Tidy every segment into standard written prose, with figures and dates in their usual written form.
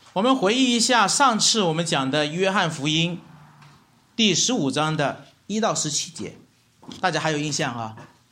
我们回忆一下上次我们讲的约翰福音第15章的1到17节，大家还有印象啊？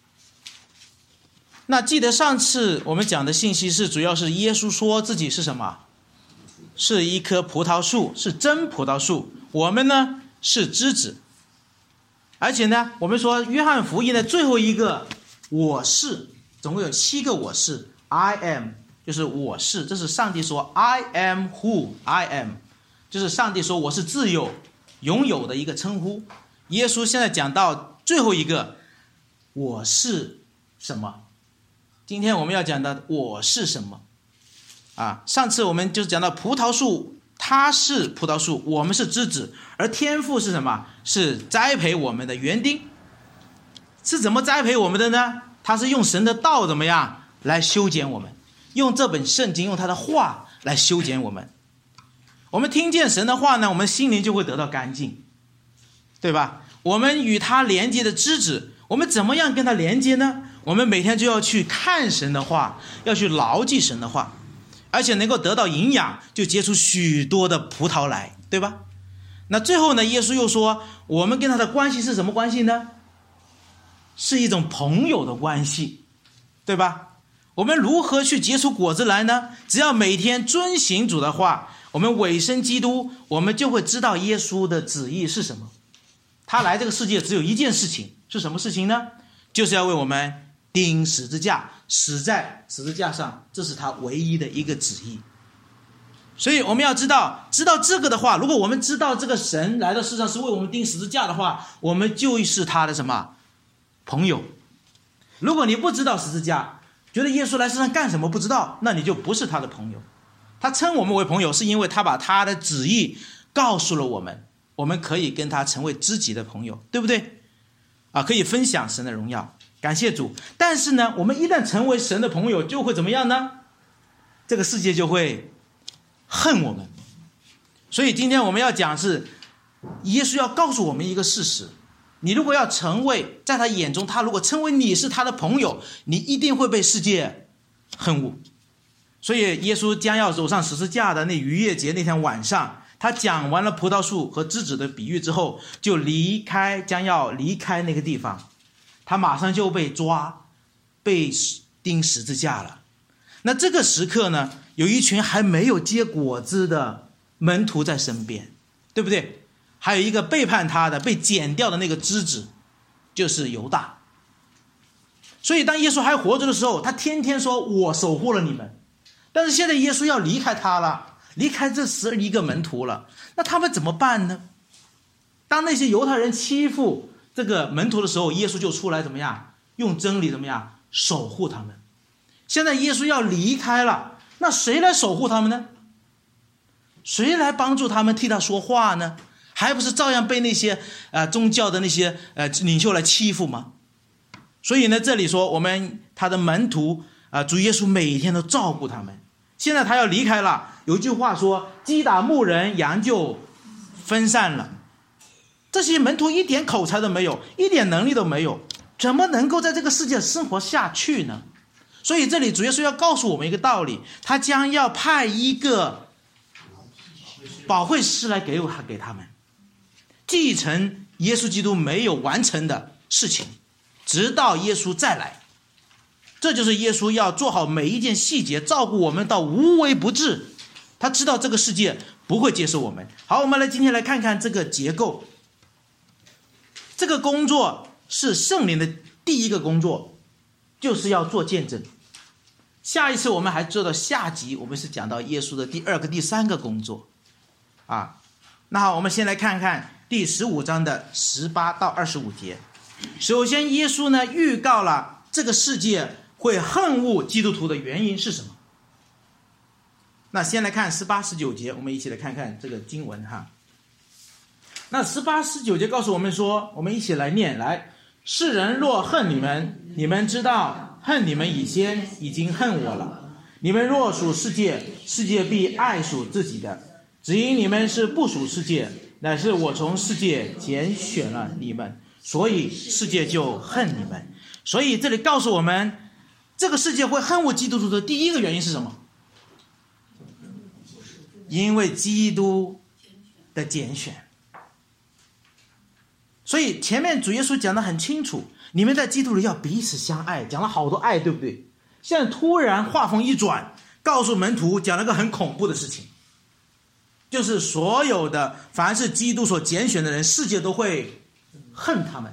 那记得上次我们讲的信息主要是耶稣说自己是什么？是一棵葡萄树，是真葡萄树，我们呢是枝子。而且呢，我们说约翰福音的最后一个我是，总共有7个我是 I am， 就是我是，这是上帝说 I am who I am， 就是上帝说我是自有拥有的一个称呼。耶稣现在讲到最后一个我是什么？今天我们要讲的我是什么啊？上次我们就讲到葡萄树，它是葡萄树，我们是枝子，而天父是什么？是栽培我们的园丁。是怎么栽培我们的呢？他是用神的道怎么样来修剪我们，用这本圣经，用他的话来修剪我们。我们听见神的话呢，我们心灵就会得到干净，对吧？我们与他连接的枝子，我们怎么样跟他连接呢？我们每天就要去看神的话，要去牢记神的话，而且能够得到营养，就结出许多的葡萄来，对吧？那最后呢，耶稣又说我们跟他的关系是什么关系呢？是一种朋友的关系，对吧？我们如何去结出果子来呢？只要每天遵行主的话，我们委身基督，我们就会知道耶稣的旨意是什么。他来这个世界只有一件事情，是什么事情呢？就是要为我们钉十字架，死在十字架上，这是他唯一的一个旨意。所以我们要知道这个的话，如果我们知道这个神来到世上是为我们钉十字架的话，我们就是他的什么？朋友。如果你不知道十字架，觉得耶稣来世上干什么不知道，那你就不是他的朋友。他称我们为朋友，是因为他把他的旨意告诉了我们，我们可以跟他成为知己的朋友，对不对啊？可以分享神的荣耀，感谢主。但是呢，我们一旦成为神的朋友，就会怎么样呢？这个世界就会恨我们。所以今天我们要讲是耶稣要告诉我们一个事实，你如果要成为在他眼中，他如果称为你是他的朋友，你一定会被世界恨恶。所以耶稣将要走上十字架的那逾越节那天晚上，他讲完了葡萄树和枝子的比喻之后，就将要离开那个地方，他马上就被抓，被钉十字架了。那这个时刻呢，有一群还没有结果子的门徒在身边，对不对？还有一个背叛他的被剪掉的那个枝子，就是犹大。所以当耶稣还活着的时候，他天天说我守护了你们。但是现在耶稣要离开他了，离开这11个门徒了，那他们怎么办呢？当那些犹太人欺负这个门徒的时候，耶稣就出来怎么样？用真理怎么样？守护他们。现在耶稣要离开了，那谁来守护他们呢？谁来帮助他们替他说话呢？还不是照样被那些宗教的那些领袖来欺负吗？所以呢，这里说他的门徒主耶稣每天都照顾他们。现在他要离开了，有一句话说击打牧人，羊就分散了。这些门徒一点口才都没有，一点能力都没有，怎么能够在这个世界生活下去呢？所以这里主耶稣要告诉我们一个道理，他将要派一个保惠师来给他们，继承耶稣基督没有完成的事情，直到耶稣再来。这就是耶稣要做好每一件细节，照顾我们到无微不至。他知道这个世界不会接受我们。好，我们今天来看看这个结构。这个工作是圣灵的第一个工作，就是要做见证。下一次我们还做到下集，我们是讲到耶稣的第2个、第3个工作那好，我们先来看看第15章的18到25节。首先耶稣呢预告了这个世界会恨恶基督徒的原因是什么。那先来看18、19节，我们一起来看看这个经文那18、19节告诉我们说，我们一起来念来，世人若恨你们，你们知道恨你们以先已经恨我了。你们若属世界，世界必爱属自己的。只因你们是不属世界，乃是我从世界拣选了你们，所以世界就恨你们。所以这里告诉我们，这个世界会恨恶基督徒的第一个原因是什么？ 因为基督的拣选。所以前面主耶稣讲得很清楚，你们在基督里要彼此相爱，讲了好多爱，对不对？现在突然话锋一转，告诉门徒讲了个很恐怖的事情，就是所有的凡是基督所拣选的人，世界都会恨他们。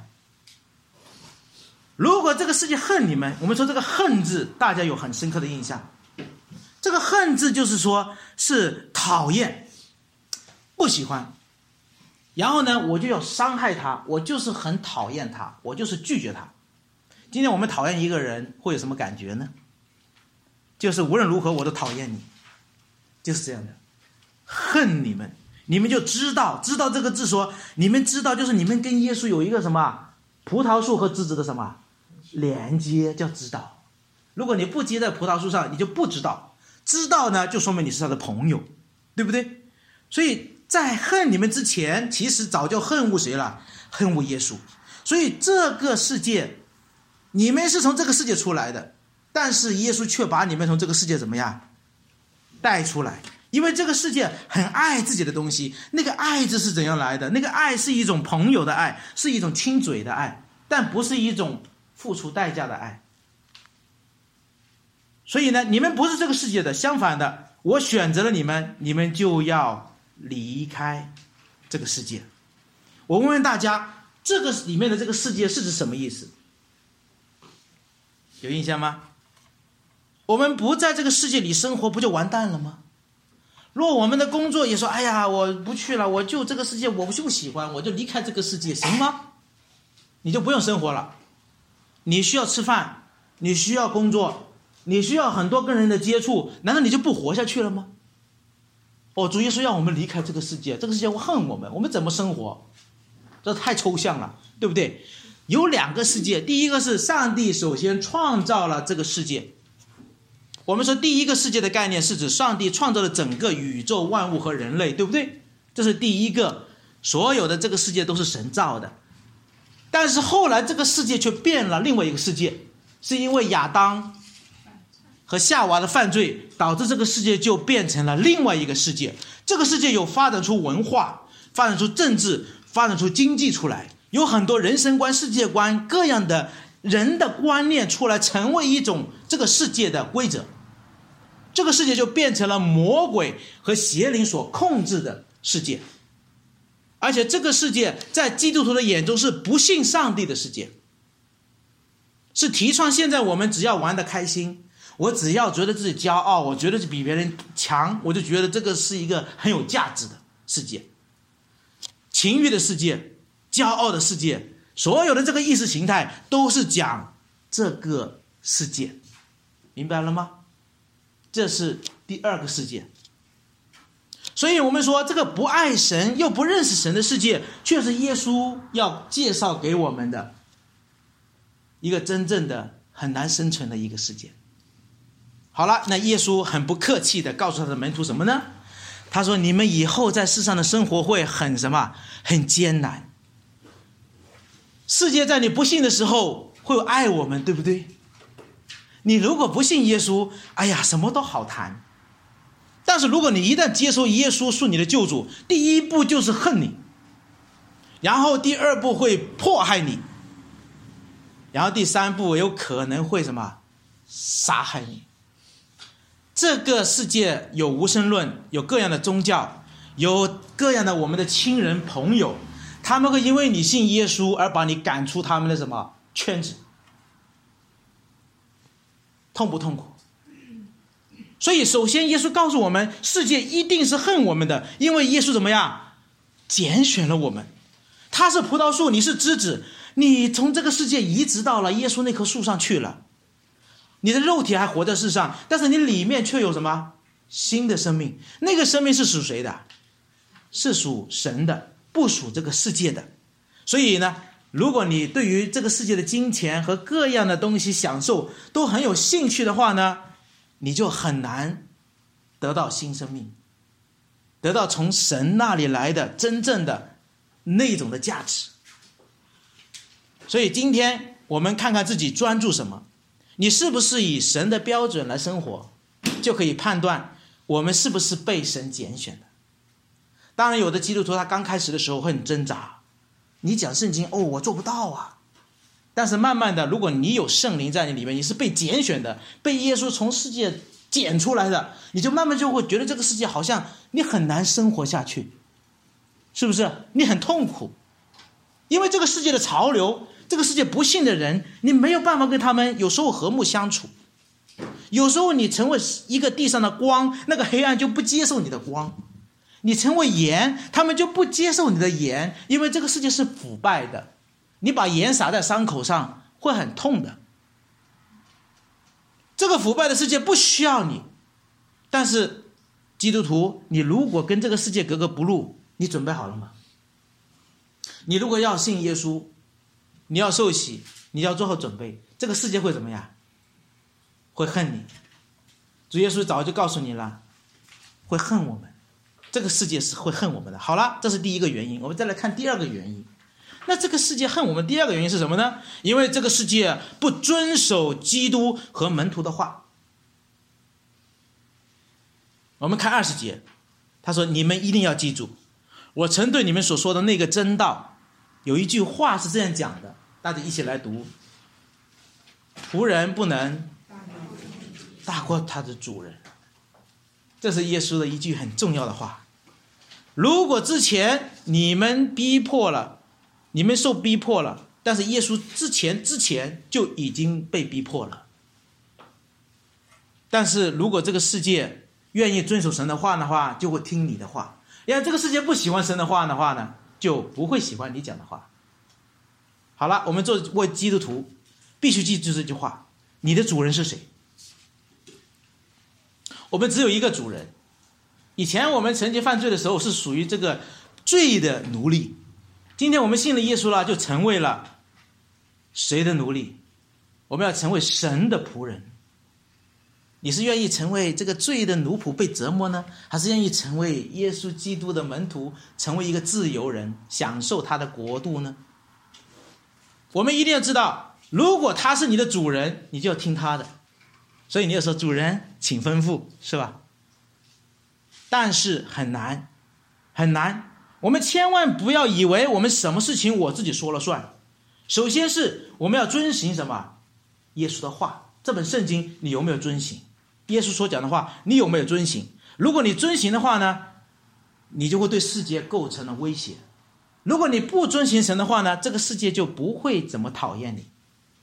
如果这个世界恨你们，我们说这个恨字大家有很深刻的印象，这个恨字就是说是讨厌，不喜欢，然后呢我就要伤害他，我就是很讨厌他，我就是拒绝他。今天我们讨厌一个人会有什么感觉呢？就是无论如何我都讨厌你，就是这样的。恨你们，你们就知道这个字说，你们知道就是你们跟耶稣有一个什么葡萄树和枝子的什么连接，叫知道。如果你不结在葡萄树上，你就不知道，知道呢就说明你是他的朋友，对不对？所以在恨你们之前，其实早就恨恶谁了？恨恶耶稣。所以这个世界，你们是从这个世界出来的，但是耶稣却把你们从这个世界怎么样带出来。因为这个世界很爱自己的东西，那个爱字是怎样来的？那个爱是一种朋友的爱，是一种亲嘴的爱，但不是一种付出代价的爱。所以呢，你们不是这个世界的，相反的，我选择了你们，你们就要离开这个世界。我问问大家，这个里面的这个世界是指什么意思？有印象吗？我们不在这个世界里生活，不就完蛋了吗？若我们的工作也说，哎呀，我不去了，我就这个世界我就不喜欢，我就离开这个世界，行吗？你就不用生活了。你需要吃饭，你需要工作，你需要很多跟人的接触，难道你就不活下去了吗？主耶稣让我们离开这个世界，这个世界会恨我们，我们怎么生活？这太抽象了，对不对？有两个世界，第一个是上帝首先创造了这个世界。我们说第一个世界的概念是指上帝创造了整个宇宙万物和人类，对不对？这是第一个，所有的这个世界都是神造的。但是后来这个世界却变了另外一个世界，是因为亚当和夏娃的犯罪，导致这个世界就变成了另外一个世界。这个世界有发展出文化，发展出政治，发展出经济出来，有很多人生观、世界观，各样的人的观念出来，成为一种这个世界的规则。这个世界就变成了魔鬼和邪灵所控制的世界，而且这个世界在基督徒的眼中是不信上帝的世界，是提倡现在我们只要玩得开心，我只要觉得自己骄傲，我觉得比别人强，我就觉得这个是一个很有价值的世界。情欲的世界，骄傲的世界，所有的这个意识形态都是讲这个世界，明白了吗？这是第二个世界。所以我们说这个不爱神又不认识神的世界，却是耶稣要介绍给我们的一个真正的很难生存的一个世界。好了，那耶稣很不客气的告诉他的门徒什么呢？他说你们以后在世上的生活会很什么？很艰难。世界在你不信的时候会爱我们，对不对？你如果不信耶稣，哎呀，什么都好谈。但是如果你一旦接受耶稣是你的救主，第一步就是恨你，然后第二步会迫害你，然后第三步有可能会什么？杀害你。这个世界有无神论，有各样的宗教，有各样的我们的亲人朋友，他们会因为你信耶稣而把你赶出他们的什么圈子。痛不痛苦？所以首先耶稣告诉我们，世界一定是恨我们的，因为耶稣怎么样？拣选了我们。他是葡萄树，你是枝子，你从这个世界移植到了耶稣那棵树上去了。你的肉体还活在世上，但是你里面却有什么？新的生命。那个生命是属谁的？是属神的，不属这个世界的。所以呢，如果你对于这个世界的金钱和各样的东西享受都很有兴趣的话呢，你就很难得到新生命，得到从神那里来的真正的那种的价值。所以今天我们看看自己专注什么，你是不是以神的标准来生活，就可以判断我们是不是被神拣选的？当然有的基督徒他刚开始的时候会很挣扎，你讲圣经，我做不到啊。但是慢慢的，如果你有圣灵在你里面，你是被拣选的，被耶稣从世界拣出来的，你就慢慢就会觉得这个世界好像你很难生活下去，是不是？你很痛苦，因为这个世界的潮流，这个世界不信的人，你没有办法跟他们有时候和睦相处。有时候你成为一个地上的光，那个黑暗就不接受你的光。你成为盐，他们就不接受你的盐，因为这个世界是腐败的，你把盐撒在伤口上会很痛的。这个腐败的世界不需要你，但是基督徒，你如果跟这个世界格格不入，你准备好了吗？你如果要信耶稣，你要受洗，你要做好准备，这个世界会怎么样？会恨你。主耶稣早就告诉你了，会恨我们，这个世界是会恨我们的。好了，这是第一个原因，我们再来看第二个原因。那这个世界恨我们第二个原因是什么呢？因为这个世界不遵守基督和门徒的话。我们看20节，他说你们一定要记住，我曾对你们所说的那个真道，有一句话是这样讲的，大家一起来读：仆人不能大过他的主人。这是耶稣的一句很重要的话。如果之前你们受逼迫了，但是耶稣之前就已经被逼迫了。但是如果这个世界愿意遵守神的话的话，就会听你的话。要这个世界不喜欢神的话的话呢，就不会喜欢你讲的话。好了，我们作为基督徒必须记住这句话：你的主人是谁？我们只有一个主人。以前我们曾经犯罪的时候是属于这个罪的奴隶，今天我们信了耶稣了，就成为了谁的奴隶？我们要成为神的仆人。你是愿意成为这个罪的奴仆被折磨呢，还是愿意成为耶稣基督的门徒，成为一个自由人，享受他的国度呢？我们一定要知道，如果他是你的主人，你就要听他的。所以你要说主人请吩咐，是吧？但是很难很难。我们千万不要以为我们什么事情我自己说了算。首先是我们要遵行什么？耶稣的话。这本圣经你有没有遵行？耶稣所讲的话你有没有遵行？如果你遵行的话呢，你就会对世界构成了威胁。如果你不遵行神的话呢，这个世界就不会怎么讨厌你。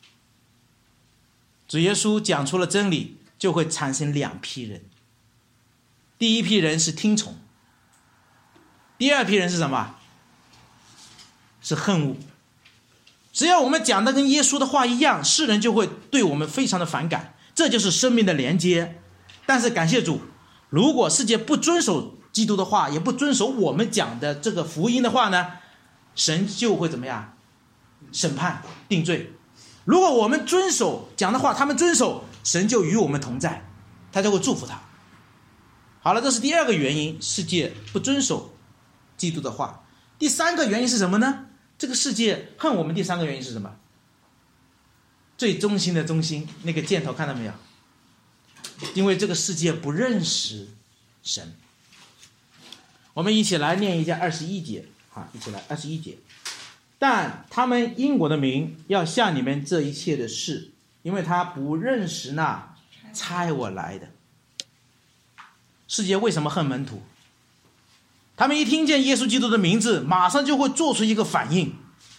主耶稣讲出了真理，就会产生两批人。第一批人是听从，第二批人是什么？是恨恶。只要我们讲的跟耶稣的话一样，世人就会对我们非常的反感，这就是生命的连接。但是感谢主，如果世界不遵守基督的话，也不遵守我们讲的这个福音的话呢，神就会怎么样？审判定罪。如果我们遵守讲的话，他们遵守，神就与我们同在，他就会祝福他。好了，这是第二个原因，世界不遵守基督的话。第三个原因是什么呢？这个世界恨我们，第三个原因是什么？最中心的中心，那个箭头看到没有？因为这个世界不认识神。我们一起来念一下21节，一起来21节。但他们因我的名要向你们这一切的事，因为他不认识那差我来的。世界为什么恨门徒？他们一听见耶稣基督的名字，马上就会做出一个反应，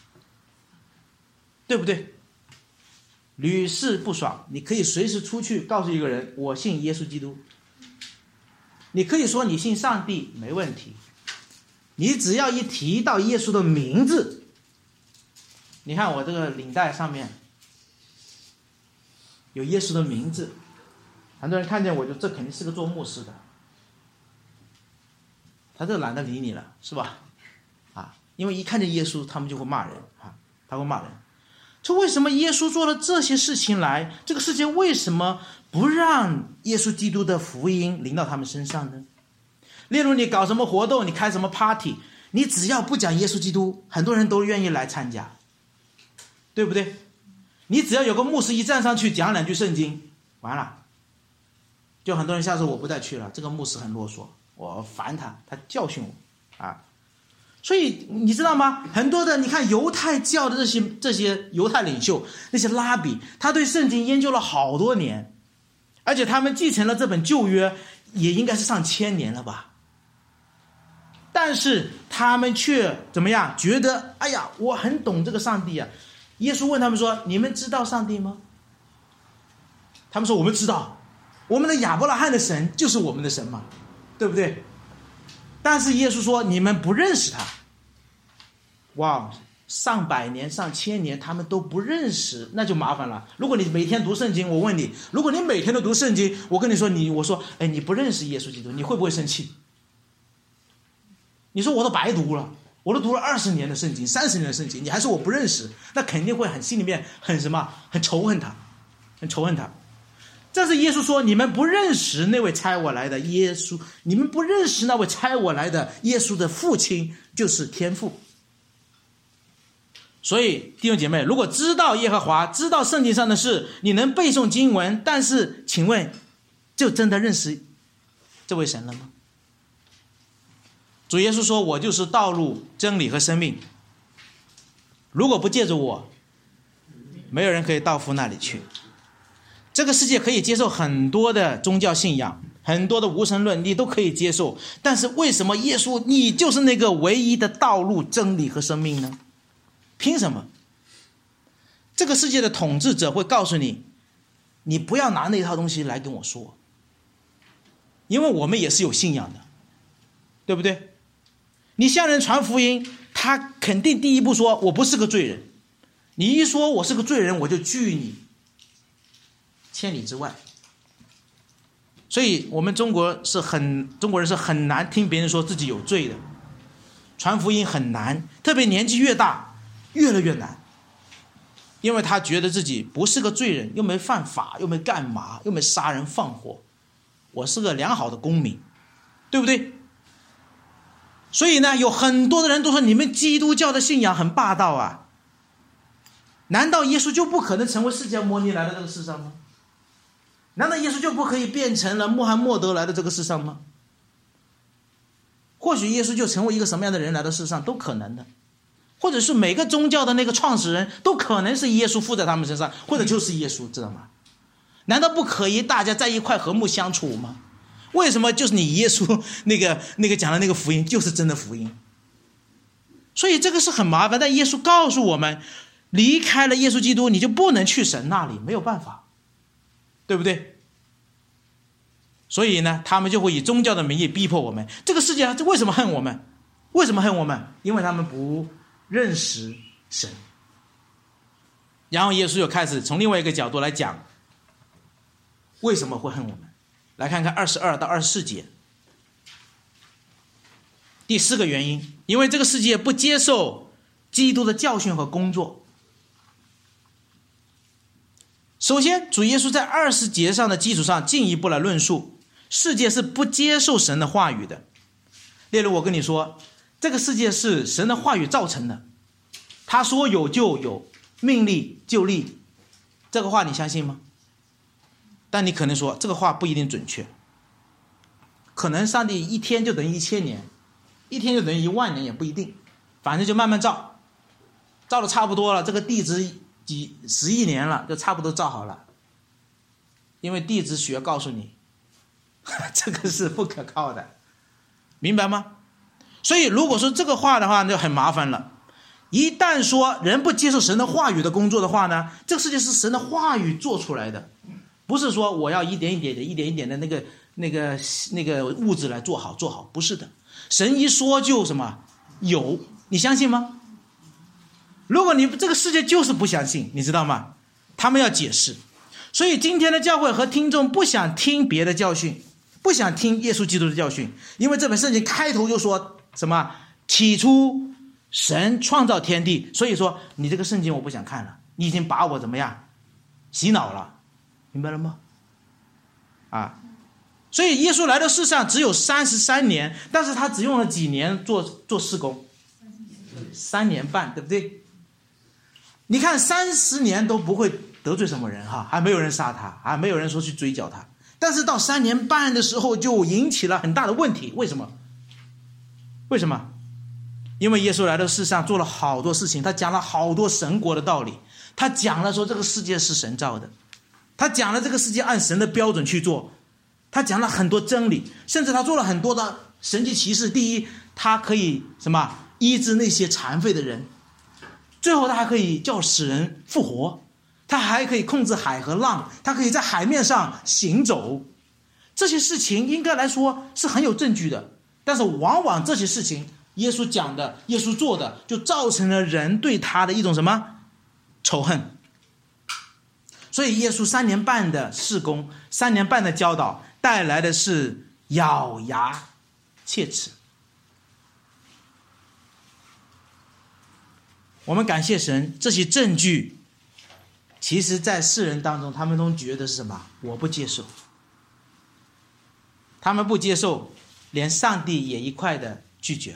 对不对？屡试不爽。你可以随时出去告诉一个人，我信耶稣基督。你可以说你信上帝，没问题。你只要一提到耶稣的名字，你看我这个领带上面有耶稣的名字，很多人看见我就这肯定是个做牧师的，他就懒得理你了，是吧？因为一看见耶稣，他们就会骂人他会骂人。这为什么耶稣做了这些事情来，这个世界为什么不让耶稣基督的福音临到他们身上呢？例如你搞什么活动，你开什么 party， 你只要不讲耶稣基督，很多人都愿意来参加，对不对？你只要有个牧师一站上去讲两句圣经，完了， 就很多人下次我不再去了，这个牧师很啰嗦，我烦他，他教训我啊。所以你知道吗？很多的你看犹太教的这些犹太领袖，那些拉比，他对圣经研究了好多年，而且他们继承了这本旧约，也应该是上千年了吧。但是他们却怎么样？觉得哎呀，我很懂这个上帝啊。耶稣问他们说：“你们知道上帝吗？”他们说：“我们知道，我们的亚伯拉罕的神就是我们的神嘛，对不对？”但是耶稣说：“你们不认识他。”哇，上百年、上千年，他们都不认识，那就麻烦了。如果你每天读圣经，我问你，如果你每天都读圣经，我跟你说，我说，哎，你不认识耶稣基督，你会不会生气？你说我都白读了，我都读了20年的圣经、30年的圣经，你还说我不认识，那肯定会心里面很什么，很仇恨他，很仇恨他。这是耶稣说，你们不认识那位差我来的耶稣，你们不认识那位差我来的耶稣的父亲就是天父。所以弟兄姐妹，如果知道耶和华，知道圣经上的事，你能背诵经文，但是请问就真的认识这位神了吗？主耶稣说，我就是道路真理和生命，如果不借着我，没有人可以到父那里去。这个世界可以接受很多的宗教信仰，很多的无神论你都可以接受，但是为什么耶稣你就是那个唯一的道路真理和生命呢？凭什么？这个世界的统治者会告诉你，你不要拿那套东西来跟我说，因为我们也是有信仰的，对不对？你向人传福音，他肯定第一步说我不是个罪人，你一说我是个罪人，我就拒你千里之外。所以我们中国人是很难听别人说自己有罪的，传福音很难，特别年纪越大越来越难，因为他觉得自己不是个罪人，又没犯法，又没干嘛，又没杀人放火，我是个良好的公民，对不对？所以呢，有很多的人都说你们基督教的信仰很霸道啊，难道耶稣就不可能成为释迦牟尼来到这个世上吗？难道耶稣就不可以变成了穆罕默德来到这个世上吗？或许耶稣就成为一个什么样的人来到世上都可能的，或者是每个宗教的那个创始人都可能是耶稣附在他们身上，或者就是耶稣，知道吗？难道不可以大家在一块和睦相处吗？为什么就是你耶稣那个讲的那个福音就是真的福音？所以这个是很麻烦，但耶稣告诉我们，离开了耶稣基督你就不能去神那里，没有办法，对不对？所以呢，他们就会以宗教的名义逼迫我们。这个世界为什么恨我们？为什么恨我们？因为他们不认识神。然后耶稣又开始从另外一个角度来讲为什么会恨我们。来看看22到24节。第4个原因，因为这个世界不接受基督的教训和工作。首先，主耶稣在20节上的基础上进一步来论述，世界是不接受神的话语的。例如我跟你说，这个世界是神的话语造成的，他说有就有，命立就立，这个话你相信吗？但你可能说这个话不一定准确，可能上帝一天就等于1000年，一天就等于10000年也不一定，反正就慢慢造，造的差不多了，这个地质几10亿年了，就差不多造好了。因为地质学告诉你这个是不可靠的，明白吗？所以如果说这个话的话就很麻烦了。一旦说人不接受神的话语的工作的话呢，这个世界是神的话语做出来的，不是说我要一点一点的那个物质来做好，不是的。神一说就什么有，你相信吗？如果你这个世界就是不相信，你知道吗？他们要解释。所以今天的教会和听众不想听别的教训，不想听耶稣基督的教训，因为这本圣经开头就说什么起初神创造天地，所以说你这个圣经我不想看了，你已经把我怎么样洗脑了，明白了吗？所以耶稣来到世上只有33年，但是他只用了几年做事工？3年半，对不对？你看30年都不会得罪什么人哈，还没有人杀他，还没有人说去追剿他， 但是到3年半的时候就引起了很大的问题。为什么？因为耶稣来到世上做了好多事情，他讲了好多神国的道理，他讲了说这个世界是神造的，他讲了这个世界按神的标准去做，他讲了很多真理，甚至他做了很多的神迹奇事。第一，他可以医治那些残废的人，最后他还可以叫死人复活，他还可以控制海和浪，他可以在海面上行走。这些事情应该来说是很有证据的，但是往往这些事情耶稣讲的，耶稣做的，就造成了人对他的一种仇恨。所以耶稣3年半的事工，3年半的教导，带来的是咬牙切齿。我们感谢神，这些证据其实在世人当中，他们都觉得是什么？我不接受。他们不接受，连上帝也一块的拒绝了。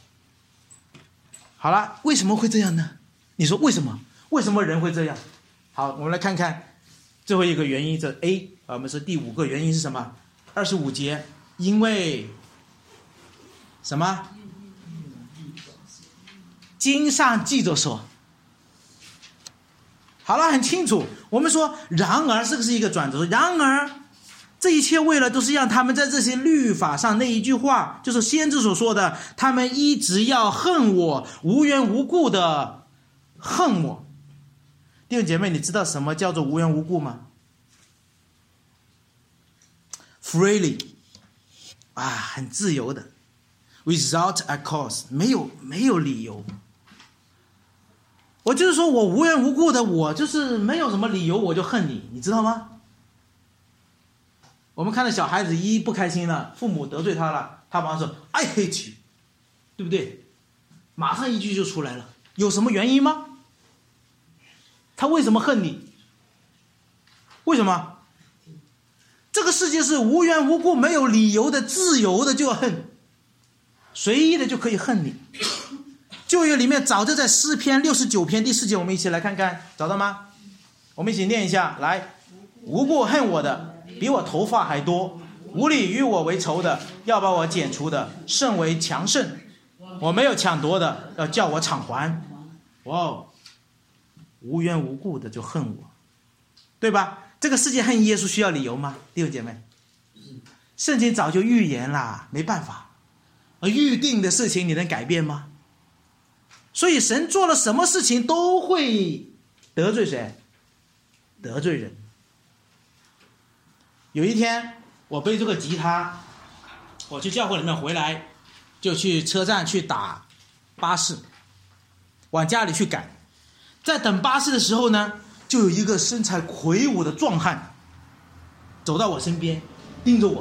好了，为什么会这样呢？你说为什么？为什么人会这样？好，我们来看看最后一个原因，这 A， 我们说第5个原因是什么？25节，因为什么？经上记着说。好了，很清楚。我们说，然而这个是一个转折，然而这一切为了都是让他们在这些律法上那一句话，就是先知所说的，他们一直要恨我，无缘无故的恨我。弟兄姐妹，你知道什么叫做无缘无故吗？ Freely， 很自由的 ，without a cause， 没有理由。我就是说我无缘无故的，我就是没有什么理由我就恨你，你知道吗？我们看到小孩子一不开心了，父母得罪他了，他马上说 I hate you， 对不对？马上一句就出来了，有什么原因吗？他为什么恨你？为什么？这个世界是无缘无故没有理由的，自由的就要恨，随意的就可以恨你。旧约里面早就在诗篇69篇第4节，我们一起来看看，找到吗？我们一起念一下来。无故恨我的比我头发还多，无理与我为仇的要把我剪除的甚为强盛，我没有抢夺的要叫我偿还。哇，无缘无故的就恨我，对吧？这个世界恨耶稣需要理由吗？弟兄姐妹，圣经早就预言啦，没办法，而预定的事情你能改变吗？所以神做了什么事情都会得罪谁？得罪人。有一天我背这个吉他，我去教会里面回来，就去车站去打巴士，往家里去赶。在等巴士的时候呢，就有一个身材魁梧的壮汉走到我身边，盯着我，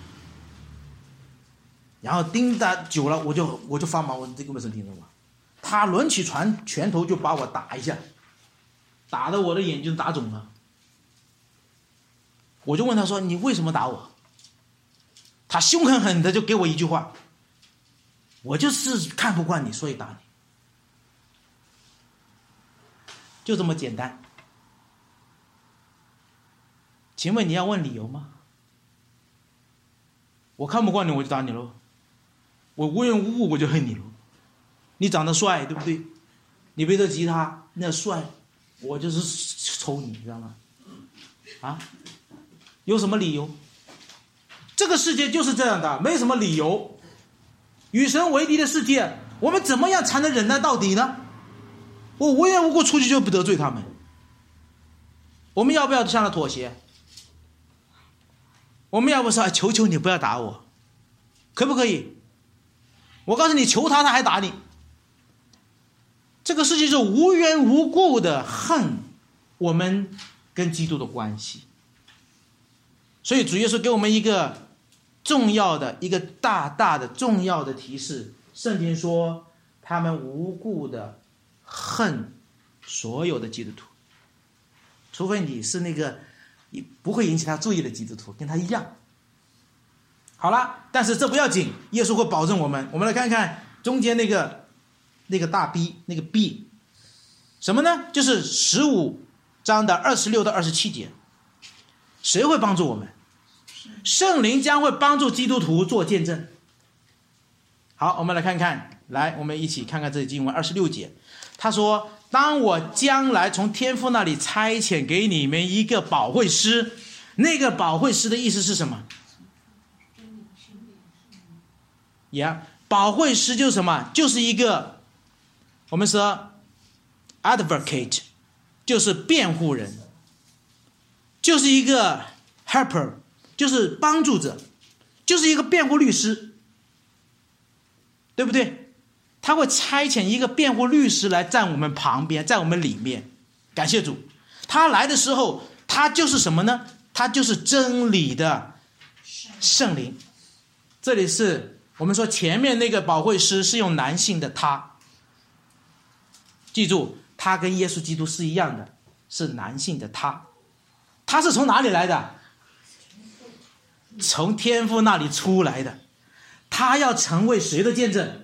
然后盯得久了，我就发毛，我这个为什么盯着我？他抡起拳头就把我打一下，打得我的眼睛打肿了。我就问他说：“你为什么打我？”他凶狠狠的就给我一句话：“我就是看不惯你，所以打你。”就这么简单。请问你要问理由吗？我看不惯你，我就打你喽。我无缘无故我就恨你喽。你长得帅，对不对？你背着吉他那帅，我就是抽你，知道吗？有什么理由？这个世界就是这样的，没什么理由。与神为敌的世界，我们怎么样才能忍耐到底呢？我无缘无故出去就不得罪他们。我们要不要向他妥协？我们要不说求求你不要打我，可不可以？我告诉你，求他还打你。这个世界是无缘无故的恨我们跟基督的关系。所以主耶稣给我们一个重要的一个大大的重要的提示，圣经说他们无故的恨所有的基督徒，除非你是那个不会引起他注意的基督徒，跟他一样。好了，但是这不要紧，耶稣会保证我们。我们来看看中间那个大 B， 那个 B 什么呢？就是15章的26到27节。谁会帮助我们？ 圣灵将会帮助基督徒做见证。好，我们来看看，我们一起看看这经文26节。他说，当我将来从天父那里差遣给你们一个保惠师，那个保惠师的意思是什么？保惠师就是什么？就是一个我们说 advocate， 就是辩护人，就是一个 helper， 就是帮助者，就是一个辩护律师，对不对？他会差遣一个辩护律师来站我们旁边，在我们里面。感谢主，他来的时候，他就是什么呢？他就是真理的圣灵。这里是我们说前面那个保惠师是用男性的他，记住，他跟耶稣基督是一样的，是男性的他。他是从哪里来的？从天父那里出来的。他要成为谁的见证？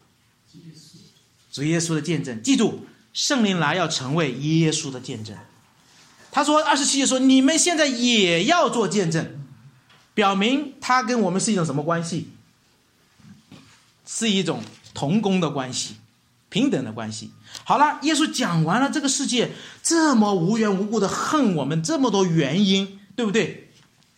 主耶稣的见证。记住，圣灵来要成为耶稣的见证。他说27节说，你们现在也要做见证，表明他跟我们是一种什么关系？是一种同工的关系，平等的关系。好了，耶稣讲完了这个世界这么无缘无故的恨我们，这么多原因，对不对？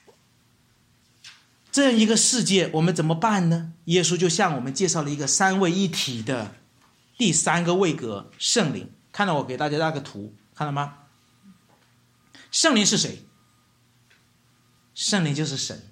这样一个世界我们怎么办呢？耶稣就向我们介绍了一个三位一体的第三个位格，圣灵。看到我给大家那个图，看到吗？圣灵是谁？圣灵就是神。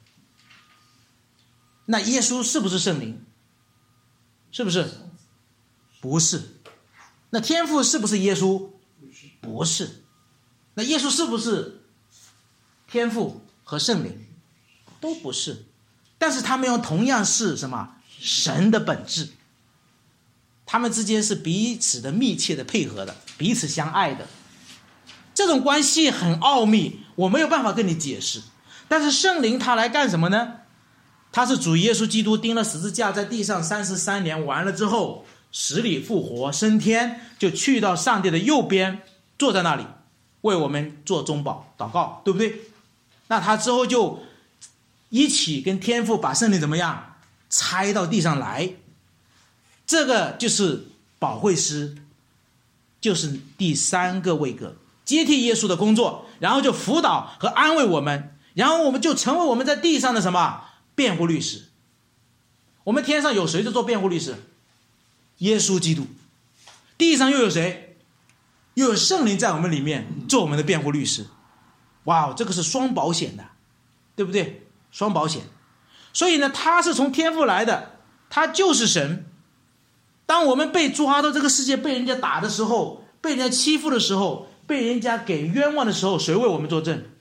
那耶稣是不是圣灵？是不是？不是。那天父是不是耶稣？不是。那耶稣是不是天父和圣灵？都不是。但是他们用同样是什么？神的本质。他们之间是彼此的密切的配合的，彼此相爱的。这种关系很奥秘，我没有办法跟你解释。但是圣灵他来干什么呢？他是主耶稣基督钉了十字架，在地上33年完了之后，死里复活升天，就去到上帝的右边，坐在那里为我们做中保祷告，对不对？那他之后就一起跟天父把圣灵怎么样拆到地上来。这个就是保惠师，就是第三个位格，接替耶稣的工作，然后就辅导和安慰我们，然后我们就成为我们在地上的什么辩护律师。我们天上有谁在做辩护律师？耶稣基督。地上又有谁？又有圣灵在我们里面做我们的辩护律师。哇，这个是双保险的，对不对？双保险。所以呢，他是从天父来的，他就是神。当我们被抓到这个世界，被人家打的时候，被人家欺负的时候，被人家给冤枉的时候，谁为我们作证？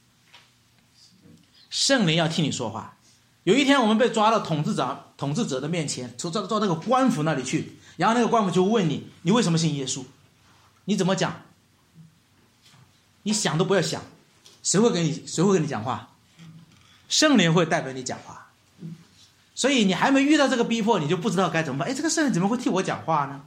圣灵要替你说话。有一天我们被抓到统治者的面前，到那个官府那里去，然后那个官府就问你，你为什么信耶稣？你怎么讲？你想都不要想，谁会跟你讲话？圣灵会代表你讲话。所以你还没遇到这个逼迫，你就不知道该怎么办。这个圣灵怎么会替我讲话呢？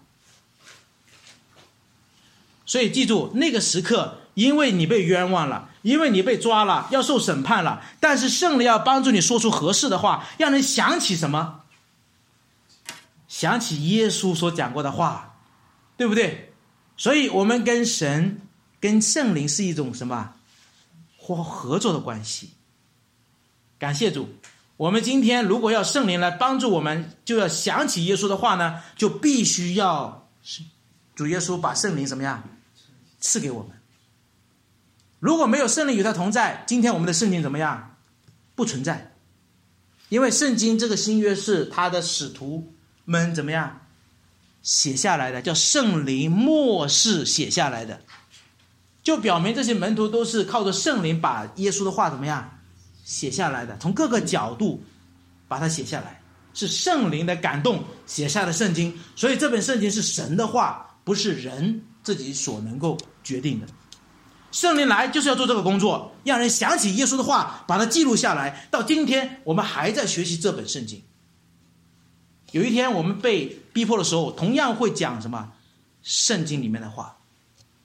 所以记住，那个时刻，因为你被冤枉了，因为你被抓了，要受审判了，但是圣灵要帮助你说出合适的话，让人想起什么？想起耶稣所讲过的话，对不对？所以我们跟神跟圣灵是一种什么合作的关系。感谢主，我们今天如果要圣灵来帮助我们，就要想起耶稣的话呢，就必须要主耶稣把圣灵怎么样赐给我们。如果没有圣灵与他同在，今天我们的圣经怎么样？不存在。因为圣经这个新约是他的使徒们怎么样写下来的，叫圣灵默示写下来的，就表明这些门徒都是靠着圣灵把耶稣的话怎么样写下来的，从各个角度把它写下来，是圣灵的感动写下的圣经。所以这本圣经是神的话，不是人自己所能够决定的。圣灵来就是要做这个工作，让人想起耶稣的话，把它记录下来。到今天我们还在学习这本圣经。有一天我们被逼迫的时候，同样会讲什么圣经里面的话。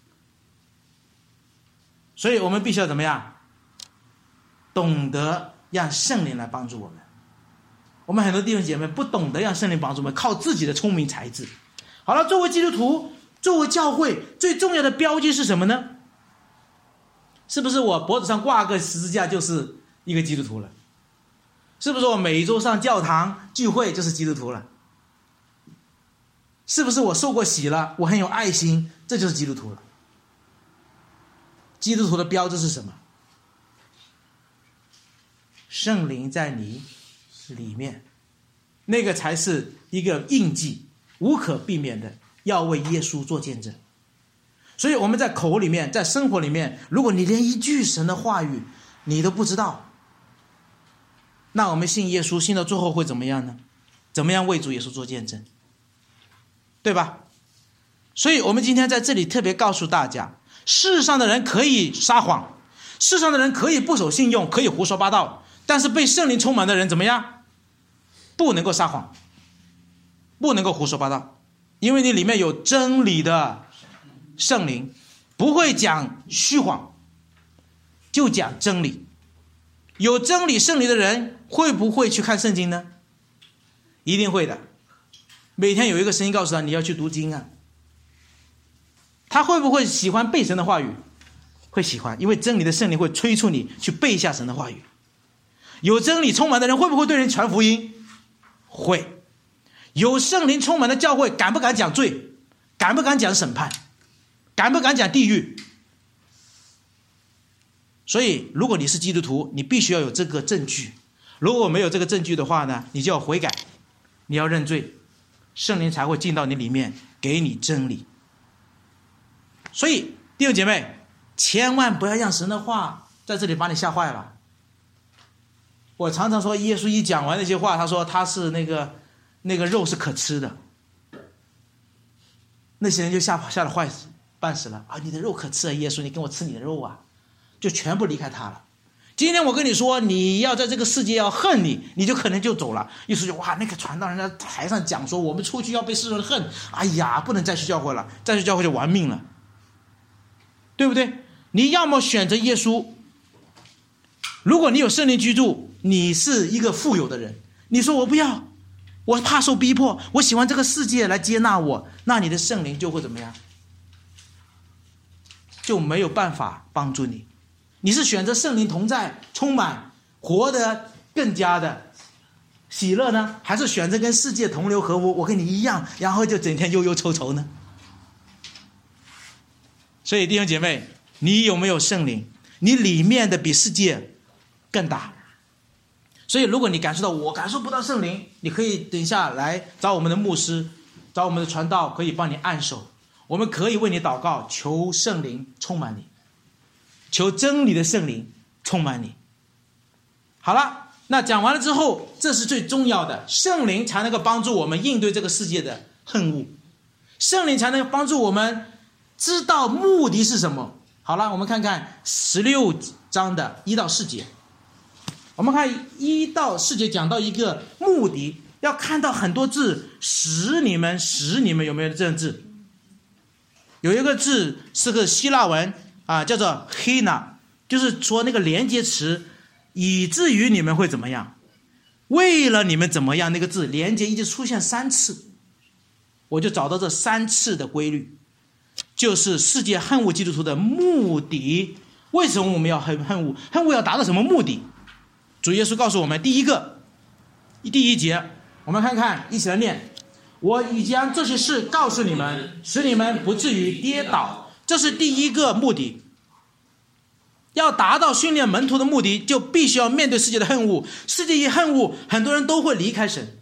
所以我们必须要怎么样懂得让圣灵来帮助我们。我们很多弟兄姐妹不懂得让圣灵帮助我们，靠自己的聪明才智。好了，作为基督徒，作为教会，最重要的标记是什么呢？是不是我脖子上挂个十字架就是一个基督徒了？是不是我每周上教堂聚会就是基督徒了？是不是我受过洗了，我很有爱心，这就是基督徒了？基督徒的标志是什么？圣灵在你里面，那个才是一个印记，无可避免的要为耶稣做见证。所以我们在口里面，在生活里面，如果你连一句神的话语你都不知道，那我们信耶稣信到最后会怎么样呢？怎么样为主耶稣做见证？对吧？所以我们今天在这里特别告诉大家，世上的人可以撒谎，世上的人可以不守信用，可以胡说八道，但是被圣灵充满的人怎么样？不能够撒谎，不能够胡说八道，因为你里面有真理的圣灵，不会讲虚谎，就讲真理。有真理圣灵的人会不会去看圣经呢？一定会的。每天有一个声音告诉他你要去读经啊。他会不会喜欢背神的话语？会喜欢，因为真理的圣灵会催促你去背下神的话语。有真理充满的人会不会对人传福音？会。有圣灵充满的教会敢不敢讲罪？敢不敢讲审判？敢不敢讲地狱？所以如果你是基督徒，你必须要有这个证据。如果没有这个证据的话呢，你就要悔改，你要认罪，圣灵才会进到你里面给你真理。所以弟兄姐妹，千万不要让神的话在这里把你吓坏了。我常常说，耶稣一讲完那些话，他说他是那个肉是可吃的，那些人就吓得坏死半死了啊！你的肉可吃啊，耶稣，你跟我吃你的肉啊，就全部离开他了。今天我跟你说，你要在这个世界要恨你，你就可能就走了。耶稣就哇，那个传道人在台上讲说，我们出去要被世人恨，哎呀，不能再去教会了，再去教会就玩命了，对不对？你要么选择耶稣，如果你有圣灵居住，你是一个富有的人，你说我不要，我怕受逼迫，我喜欢这个世界来接纳我，那你的圣灵就会怎么样？就没有办法帮助你。你是选择圣灵同在，充满，活得更加的喜乐呢，还是选择跟世界同流合污，我跟你一样，然后就整天忧忧愁愁呢？所以弟兄姐妹，你有没有圣灵？你里面的比世界更大。所以如果你感受到我感受不到圣灵，你可以等一下来找我们的牧师，找我们的传道，可以帮你按手，我们可以为你祷告，求圣灵充满你，求真理的圣灵充满你。好了，那讲完了之后，这是最重要的，圣灵才能够帮助我们应对这个世界的恨恶，圣灵才能帮助我们知道目的是什么。好了，我们看看16章的1到4节。我们看1到4节讲到一个目的，要看到很多字，使你们有没有这个字？有一个字是个希腊文啊，叫做 hina， 就是说那个连接词，以至于你们会怎么样？为了你们怎么样？那个字连接一直出现3次，我就找到这3次的规律，就是世界恨恶基督徒的目的。为什么我们要恨恶？恨恶要达到什么目的？主耶稣告诉我们，第一节，我们看看，一起来念。我已将这些事告诉你们，使你们不至于跌倒。这是第一个目的。要达到训练门徒的目的，就必须要面对世界的恨恶。世界一恨恶，很多人都会离开神。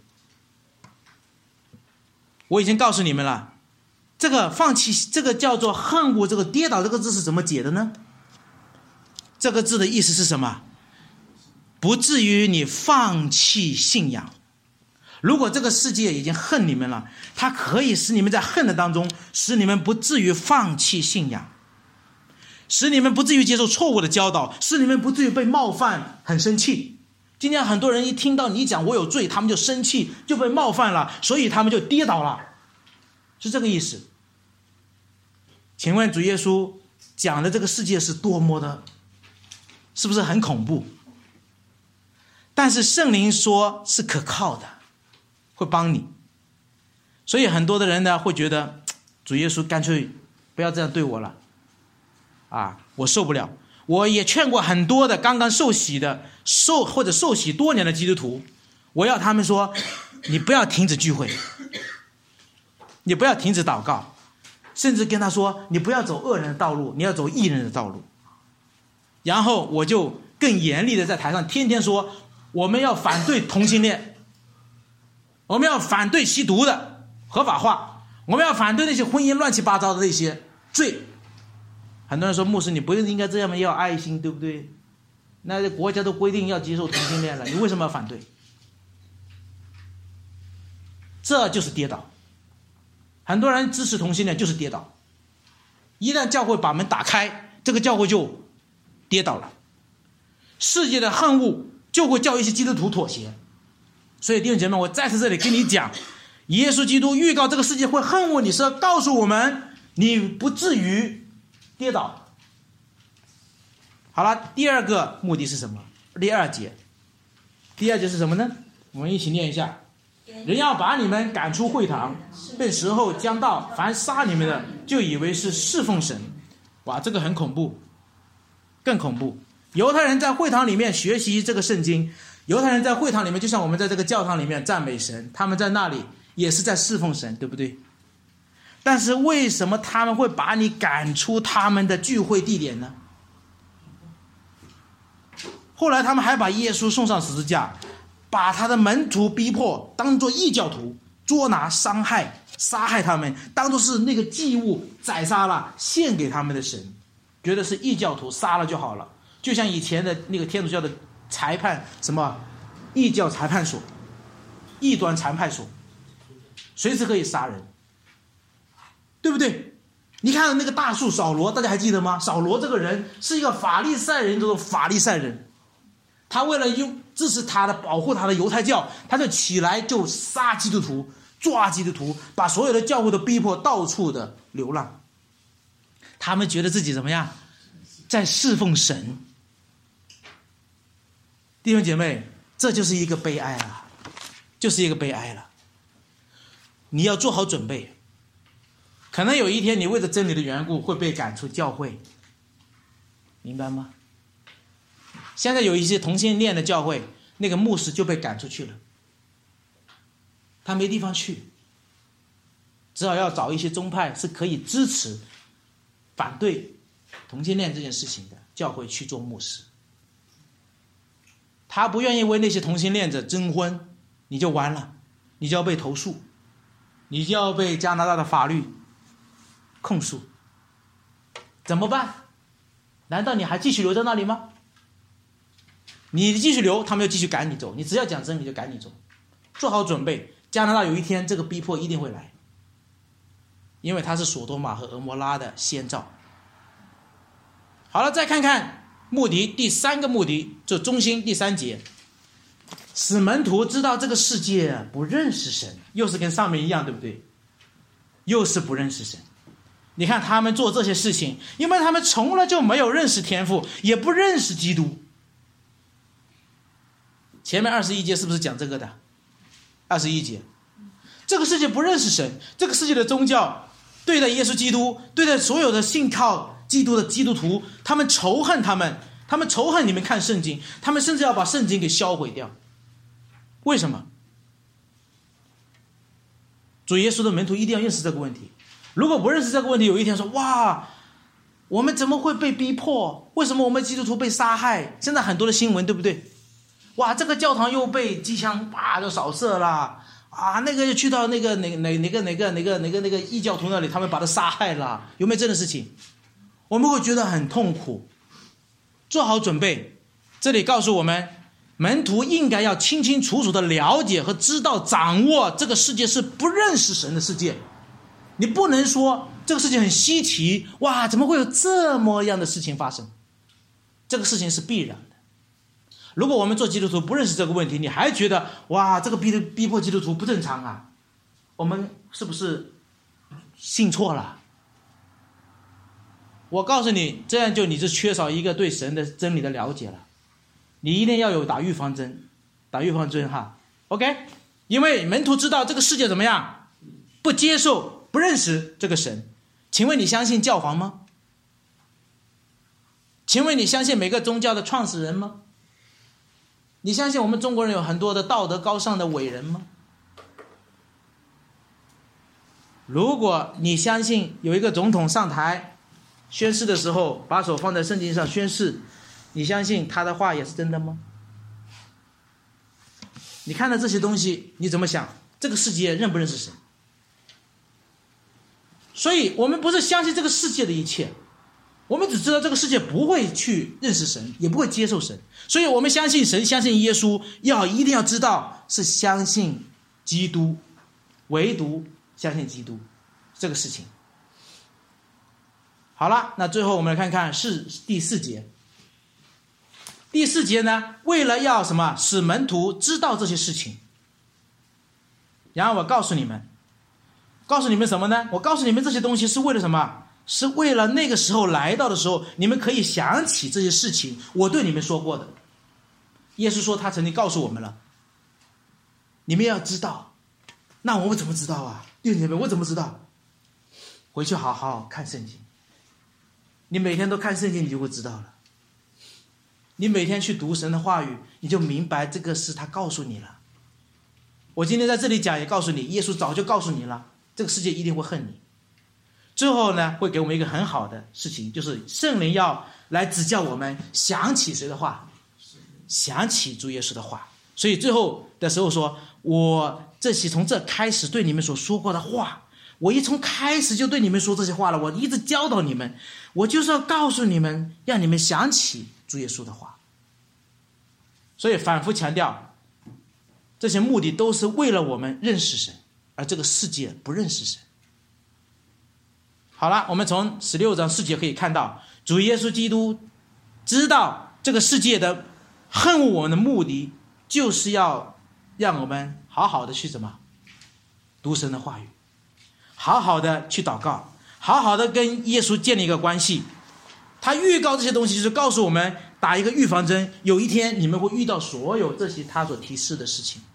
我已经告诉你们了，这个放弃，这个叫做恨恶，这个跌倒这个字是怎么解的呢？这个字的意思是什么？不至于你放弃信仰。如果这个世界已经恨你们了，它可以使你们在恨的当中，使你们不至于放弃信仰，使你们不至于接受错误的教导，使你们不至于被冒犯很生气。今天很多人一听到你讲我有罪，他们就生气，就被冒犯了，所以他们就跌倒了，是这个意思。请问主耶稣讲的这个世界是多么的，是不是很恐怖？ 但是圣灵说是可靠的，会帮你。所以很多的人呢会觉得主耶稣干脆不要这样对我了我受不了。我也劝过很多的刚刚受洗的或者受洗多年的基督徒，我要他们说，你不要停止聚会，你不要停止祷告，甚至跟他说，你不要走恶人的道路，你要走义人的道路。然后我就更严厉的在台上天天说，我们要反对同性恋，我们要反对吸毒的合法化，我们要反对那些婚姻乱七八糟的那些罪。很多人说，牧师你不应该这样吗？要有爱心，对不对？那国家都规定要接受同性恋了，你为什么要反对？这就是跌倒。很多人支持同性恋就是跌倒，一旦教会把门打开，这个教会就跌倒了。世界的恨恶就会叫一些基督徒妥协。所以弟兄姐妹，我再次这里跟你讲，耶稣基督预告这个世界会恨恶你，是要告诉我们你不至于跌倒。好了，第二个目的是什么？第二节是什么呢？我们一起念一下。人要把你们赶出会堂，便时候将到，凡杀你们的就以为是侍奉神。哇，这个很恐怖，更恐怖。犹太人在会堂里面学习这个圣经，犹太人在会堂里面就像我们在这个教堂里面赞美神，他们在那里也是在侍奉神，对不对？但是为什么他们会把你赶出他们的聚会地点呢？后来他们还把耶稣送上十字架，把他的门徒逼迫，当作异教徒，捉拿、伤害、杀害他们，当作是那个祭物宰杀了，献给他们的神，觉得是异教徒，杀了就好了。就像以前的那个天主教的裁判，什么异教裁判所、异端裁判所，随时可以杀人，对不对？你看那个大树扫罗，大家还记得吗？扫罗这个人是一个法利赛人中的法利赛人，他为了支持他的保护他的犹太教，他就起来就杀基督徒，抓基督徒，把所有的教会都逼迫到处的流浪。他们觉得自己怎么样，在侍奉神。弟兄姐妹，这就是一个悲哀了，就是一个悲哀了。你要做好准备，可能有一天你为了真理的缘故会被赶出教会，明白吗？现在有一些同性恋的教会，那个牧师就被赶出去了，他没地方去，只好要找一些宗派是可以支持反对同性恋这件事情的教会去做牧师。他不愿意为那些同性恋者征婚，你就完了，你就要被投诉，你就要被加拿大的法律控诉，怎么办？难道你还继续留在那里吗？你继续留，他们就继续赶你走，你只要讲真理就赶你走。做好准备，加拿大有一天这个逼迫一定会来，因为他是索多玛和俄摩拉的先兆。好了，再看看目的，第三个目的，就中心第3节，使门徒知道这个世界不认识神，又是跟上面一样，对不对？又是不认识神。你看他们做这些事情，因为他们从来就没有认识天父，也不认识基督。前面21节是不是讲这个的？21节，这个世界不认识神，这个世界的宗教对待耶稣基督，对待所有的信靠基督的基督徒，他们仇恨他们仇恨你们看圣经，他们甚至要把圣经给销毁掉。为什么？主耶稣的门徒一定要认识这个问题。如果不认识这个问题，有一天说，哇，我们怎么会被逼迫？为什么我们基督徒被杀害？现在很多的新闻，对不对？哇，这个教堂又被机枪就扫射了啊！那个又去到那个异教徒那里，他们把他杀害了，有没有这样的事情？我们会觉得很痛苦。做好准备，这里告诉我们，门徒应该要清清楚楚的了解和知道掌握这个世界是不认识神的世界。你不能说这个事情很稀奇，哇，怎么会有这么样的事情发生？这个事情是必然的。如果我们做基督徒不认识这个问题，你还觉得哇，这个逼迫基督徒不正常啊，我们是不是信错了？我告诉你，这样你就缺少一个对神的真理的了解了。你一定要有打预防针， 打预防针哈。OK， 因为门徒知道这个世界怎么样，不接受、不认识这个神。请问你相信教皇吗？请问你相信每个宗教的创始人吗？你相信我们中国人有很多的道德高尚的伟人吗？如果你相信有一个总统上台宣誓的时候把手放在圣经上宣誓，你相信他的话也是真的吗？你看到这些东西你怎么想？这个世界认不认识神？所以我们不是相信这个世界的一切，我们只知道这个世界不会去认识神，也不会接受神。所以我们相信神，相信耶稣，一定要知道是相信基督，唯独相信基督这个事情。好了，那最后我们来看看是第4节。第4节呢，为了要什么？使门徒知道这些事情。然后我告诉你们什么呢？我告诉你们这些东西是为了什么？是为了那个时候来到的时候，你们可以想起这些事情，我对你们说过的。耶稣说他曾经告诉我们了，你们要知道。那我们怎么知道啊？弟兄姐妹，我怎么知道？回去好好看圣经。你每天都看圣经，你就会知道了。你每天去读神的话语，你就明白这个是他告诉你了。我今天在这里讲也告诉你，耶稣早就告诉你了，这个世界一定会恨你。最后呢，会给我们一个很好的事情，就是圣灵要来指教我们想起谁的话，想起主耶稣的话。所以最后的时候说，我这些从这开始对你们所说过的话，我一从开始就对你们说这些话了，我一直教导你们，我就是要告诉你们，让你们想起主耶稣的话。所以反复强调，这些目的都是为了我们认识神，而这个世界不认识神。好了，我们从16章4节可以看到，主耶稣基督知道这个世界的恨恶我们的目的，就是要让我们好好的去什么？读神的话语，好好的去祷告，好好的跟耶稣建立一个关系。他预告这些东西，就是告诉我们打一个预防针，有一天你们会遇到所有这些他所提示的事情。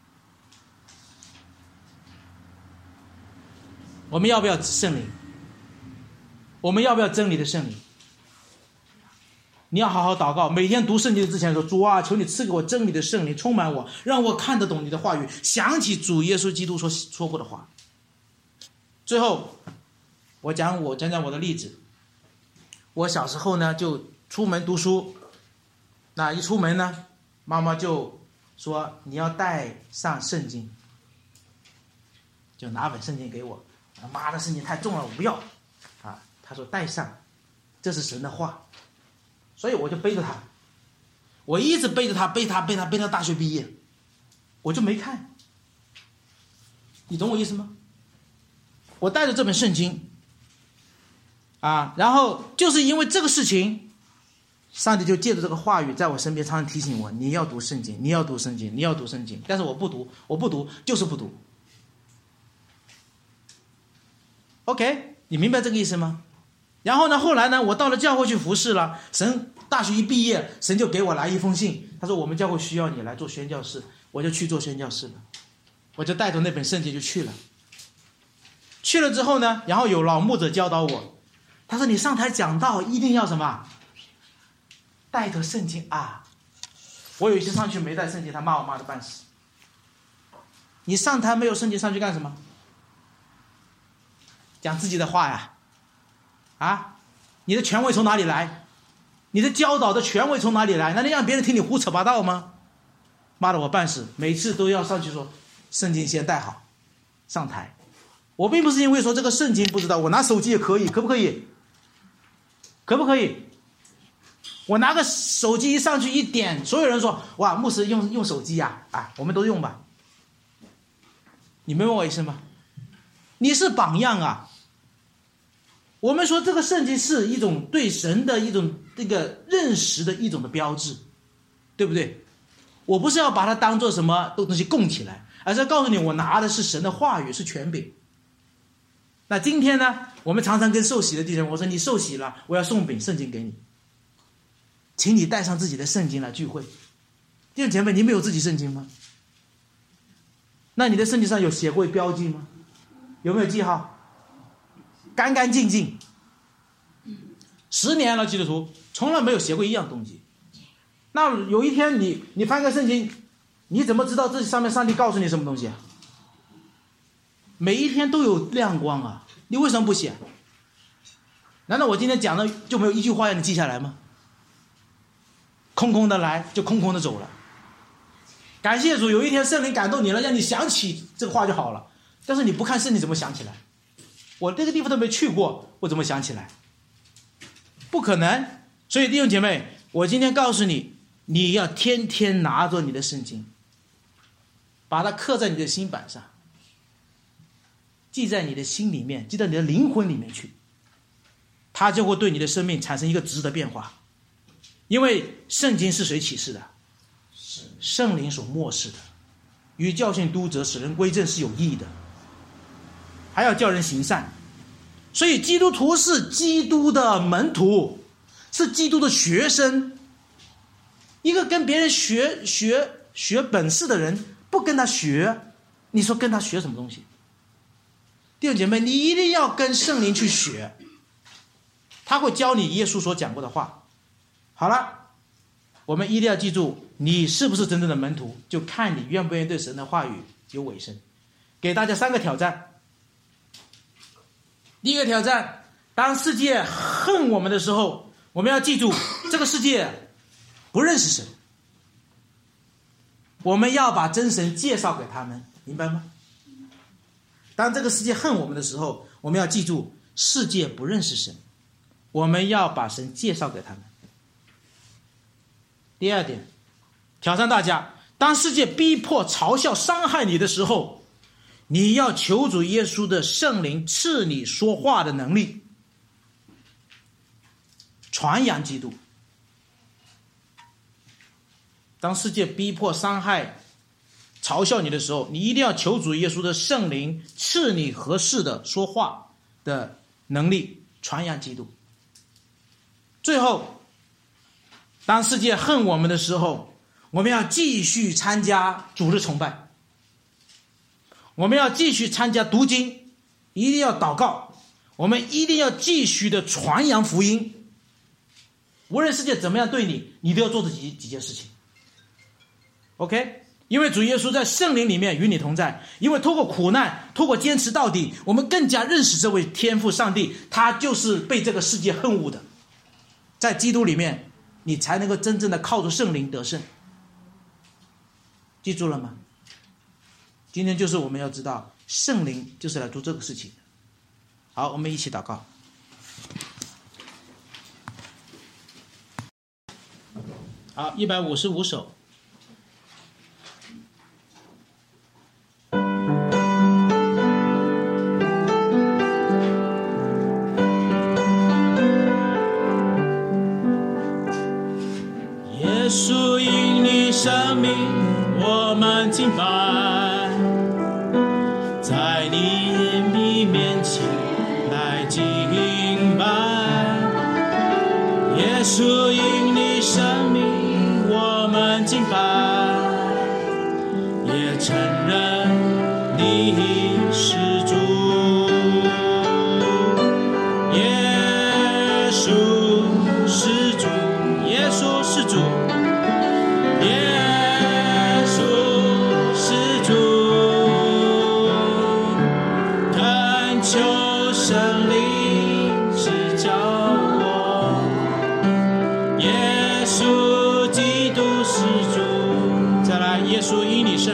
我们要不要圣灵？我们要不要真理的圣灵？你要好好祷告，每天读圣经之前说，主啊，求你赐给我真理的圣灵充满我，让我看得懂你的话语，想起主耶稣基督说过的话。最后我讲我的例子。我小时候呢就出门读书，那一出门呢，妈妈就说你要带上圣经，就拿本圣经给我。妈的圣经太重了，我不要啊。他说带上，这是神的话。所以我就背着他，我一直背着他，背到大学毕业，我就没看。你懂我意思吗？我带着这本圣经啊，然后就是因为这个事情，上帝就借着这个话语在我身边常常提醒我，你要读圣经，你要读圣经，你要读圣经。但是我不读，就是不读。OK， 你明白这个意思吗？然后呢，后来呢，我到了教会去服侍了，大学一毕业，神就给我来一封信，他说我们教会需要你来做宣教士，我就去做宣教士了，我就带着那本圣经就去了。去了之后呢，然后有老牧者教导我，他说你上台讲道一定要什么？带着圣经啊！我有一次上去没带圣经，他骂我骂得半死。你上台没有圣经上去干什么？讲自己的话呀？啊，你的权威从哪里来？你的教导的权威从哪里来？那你让别人听你胡扯八道吗？骂得我半死，每次都要上去说圣经先带好上台。我并不是因为说这个圣经不知道，我拿手机也可以，可不可以？可不可以？我拿个手机一上去一点，所有人说哇，牧师用手机呀，啊，我们都用吧。你明白我意思吗？你是榜样啊。我们说这个圣经是一种对神的一种这个认识的一种的标志，对不对？我不是要把它当做什么东西供起来，而是要告诉你我拿的是神的话语，是权柄。那今天呢，我们常常跟受洗的弟兄，我说你受洗了，我要送本圣经给你，请你带上自己的圣经来聚会。弟兄姐妹，你们有自己圣经吗？ 那你的身体上有写过标记吗？有没有记号？干干净净。10年了，基督徒从来没有写过一样东西。那有一天你翻个圣经，你怎么知道这上面上帝告诉你什么东西啊？每一天都有亮光啊，你为什么不写？难道我今天讲的就没有一句话让你记下来吗？空空的来就空空的走了。感谢主，有一天圣灵感动你了，让你想起这个话就好了。但是你不看圣经怎么想起来？我这个地方都没去过，我怎么想起来？不可能。所以弟兄姐妹，我今天告诉你，你要天天拿着你的圣经，把它刻在你的心板上，记在你的心里面，记在你的灵魂里面去，它就会对你的生命产生一个质的变化。因为圣经是谁启示的？圣灵所默示的，与教训督责使人归正是有意义的，还要叫人行善。所以基督徒是基督的门徒，是基督的学生。一个跟别人学本事的人，不跟他学，你说跟他学什么东西？弟兄姐妹，你一定要跟圣灵去学，他会教你耶稣所讲过的话。好了，我们一定要记住，你是不是真正的门徒，就看你愿不愿意对神的话语有委身。给大家3个挑战。第一个挑战，当世界恨我们的时候，我们要记住，这个世界不认识神，我们要把真神介绍给他们，明白吗？当这个世界恨我们的时候，我们要记住，世界不认识神，我们要把神介绍给他们。第二点，挑战大家，当世界逼迫、嘲笑、伤害你的时候，你要求主耶稣的圣灵赐你说话的能力，传扬基督。当世界逼迫、伤害、嘲笑你的时候，你一定要求主耶稣的圣灵赐你合适的说话的能力，传扬基督。最后，当世界恨我们的时候，我们要继续参加主日崇拜，我们要继续参加读经，一定要祷告，我们一定要继续的传扬福音。无论世界怎么样对你，你都要做这几件事情。OK， 因为主耶稣在圣灵里面与你同在，因为透过苦难，透过坚持到底，我们更加认识这位天父上帝，他就是被这个世界恨恶的。在基督里面，你才能够真正的靠着圣灵得胜。记住了吗？今天就是我们要知道，圣灵就是来做这个事情的。好，我们一起祷告。好，155首。 耶稣因你生命，我们敬拜，在你面前来敬拜。耶稣因你生命，我们敬拜，也承认你是主。耶稣是主，耶稣是主。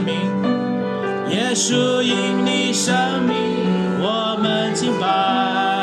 耶稣因你生命，我们敬拜。